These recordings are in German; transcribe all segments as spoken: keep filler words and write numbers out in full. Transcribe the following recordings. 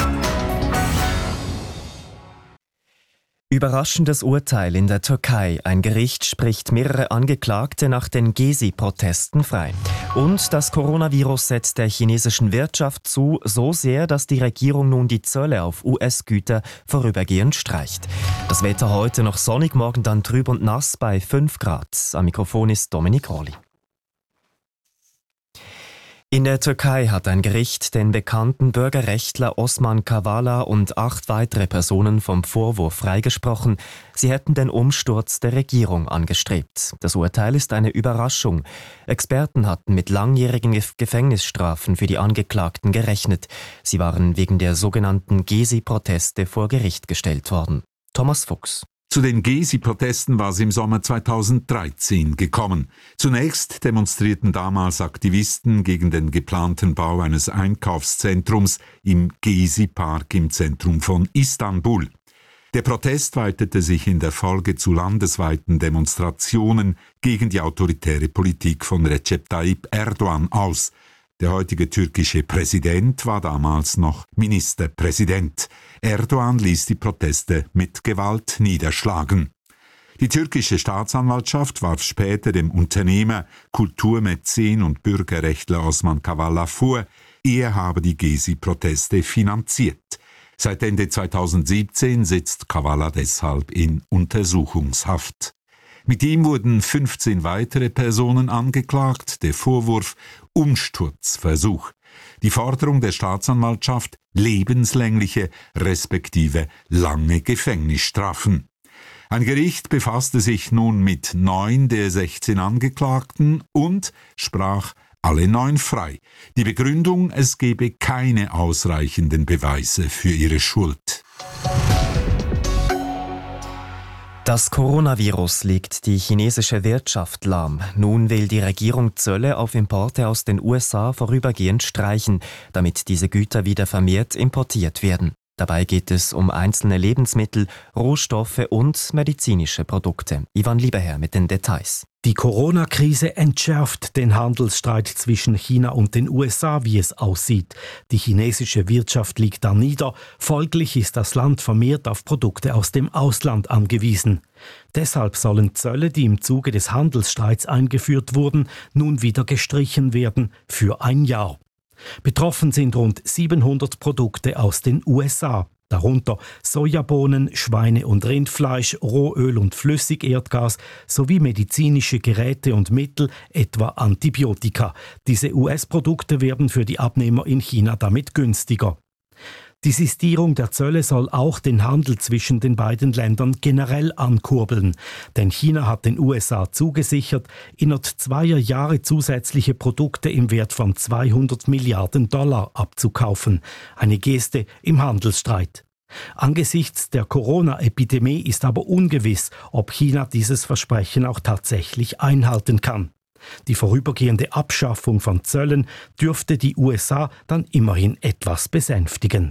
Überraschendes Urteil in der Türkei. Ein Gericht spricht mehrere Angeklagte nach den Gezi-Protesten frei. Und das Coronavirus setzt der chinesischen Wirtschaft zu, so sehr, dass die Regierung nun die Zölle auf U S-Güter vorübergehend streicht. Das Wetter heute noch sonnig, morgen dann trüb und nass bei fünf Grad. Am Mikrofon ist Dominik Rolli. In der Türkei hat ein Gericht den bekannten Bürgerrechtler Osman Kavala und acht weitere Personen vom Vorwurf freigesprochen, sie hätten den Umsturz der Regierung angestrebt. Das Urteil ist eine Überraschung. Experten hatten mit langjährigen Gefängnisstrafen für die Angeklagten gerechnet. Sie waren wegen der sogenannten Gezi-Proteste vor Gericht gestellt worden. Thomas Fuchs. Zu den Gezi-Protesten war es im Sommer zweitausenddreizehn gekommen. Zunächst demonstrierten damals Aktivisten gegen den geplanten Bau eines Einkaufszentrums im Gezi-Park im Zentrum von Istanbul. Der Protest weitete sich in der Folge zu landesweiten Demonstrationen gegen die autoritäre Politik von Recep Tayyip Erdogan aus. Der heutige türkische Präsident war damals noch Ministerpräsident. Erdogan ließ die Proteste mit Gewalt niederschlagen. Die türkische Staatsanwaltschaft warf später dem Unternehmer, Kulturmäzen und Bürgerrechtler Osman Kavala vor, er habe die Gezi-Proteste finanziert. Seit Ende zweitausendsiebzehn sitzt Kavala deshalb in Untersuchungshaft. Mit ihm wurden fünfzehn weitere Personen angeklagt, der Vorwurf Umsturzversuch. Die Forderung der Staatsanwaltschaft lebenslängliche respektive lange Gefängnisstrafen. Ein Gericht befasste sich nun mit neun der sechzehn Angeklagten und sprach alle neun frei. Die Begründung, es gebe keine ausreichenden Beweise für ihre Schuld. Das Coronavirus legt die chinesische Wirtschaft lahm. Nun will die Regierung Zölle auf Importe aus den U S A vorübergehend streichen, damit diese Güter wieder vermehrt importiert werden. Dabei geht es um einzelne Lebensmittel, Rohstoffe und medizinische Produkte. Ivan Lieberherr mit den Details. Die Corona-Krise entschärft den Handelsstreit zwischen China und den U S A, wie es aussieht. Die chinesische Wirtschaft liegt da nieder. Folglich ist das Land vermehrt auf Produkte aus dem Ausland angewiesen. Deshalb sollen Zölle, die im Zuge des Handelsstreits eingeführt wurden, nun wieder gestrichen werden für ein Jahr. Betroffen sind rund siebenhundert Produkte aus den U S A, darunter Sojabohnen, Schweine- und Rindfleisch, Rohöl und Flüssigerdgas sowie medizinische Geräte und Mittel, etwa Antibiotika. Diese U S-Produkte werden für die Abnehmer in China damit günstiger. Die Sistierung der Zölle soll auch den Handel zwischen den beiden Ländern generell ankurbeln. Denn China hat den U S A zugesichert, innerhalb zweier Jahre zusätzliche Produkte im Wert von zweihundert Milliarden Dollar abzukaufen. Eine Geste im Handelsstreit. Angesichts der Corona-Epidemie ist aber ungewiss, ob China dieses Versprechen auch tatsächlich einhalten kann. Die vorübergehende Abschaffung von Zöllen dürfte die U S A dann immerhin etwas besänftigen.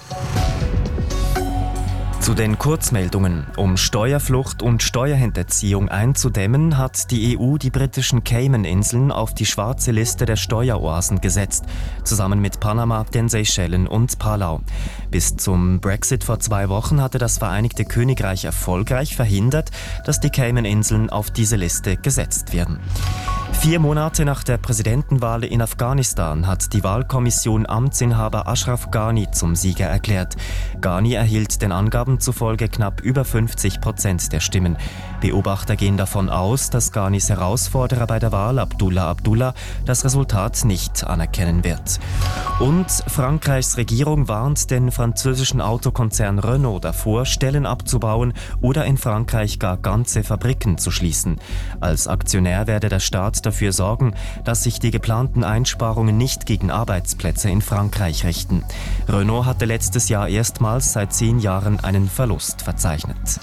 Zu den Kurzmeldungen. Um Steuerflucht und Steuerhinterziehung einzudämmen, hat die E U die britischen Cayman-Inseln auf die schwarze Liste der Steueroasen gesetzt, zusammen mit Panama, den Seychellen und Palau. Bis zum Brexit vor zwei Wochen hatte das Vereinigte Königreich erfolgreich verhindert, dass die Cayman-Inseln auf diese Liste gesetzt werden. Vier Monate nach der Präsidentenwahl in Afghanistan hat die Wahlkommission Amtsinhaber Ashraf Ghani zum Sieger erklärt. Ghani erhielt den Angaben zufolge knapp über fünfzig Prozent der Stimmen. Beobachter gehen davon aus, dass Ghanis Herausforderer bei der Wahl, Abdullah Abdullah, das Resultat nicht anerkennen wird. Und Frankreichs Regierung warnt den französischen Autokonzern Renault davor, Stellen abzubauen oder in Frankreich gar ganze Fabriken zu schließen. Als Aktionär werde der Staat dafür sorgen, dass sich die geplanten Einsparungen nicht gegen Arbeitsplätze in Frankreich richten. Renault hatte letztes Jahr erstmals seit zehn Jahren einen Verlust verzeichnet.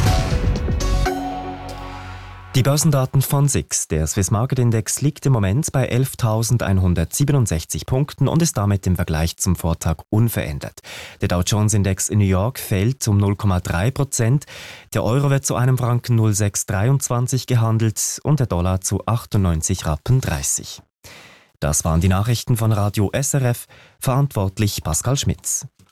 Die Börsendaten von S I X. Der Swiss Market Index liegt im Moment bei elftausendeinhundertsiebenundsechzig Punkten und ist damit im Vergleich zum Vortag unverändert. Der Dow Jones Index in New York fällt um null Komma drei Prozent. Der Euro wird zu einem Franken null Komma sechs dreiundzwanzig gehandelt und der Dollar zu achtundneunzig Rappen dreißig. Das waren die Nachrichten von Radio S R F, verantwortlich Pascal Schmitz.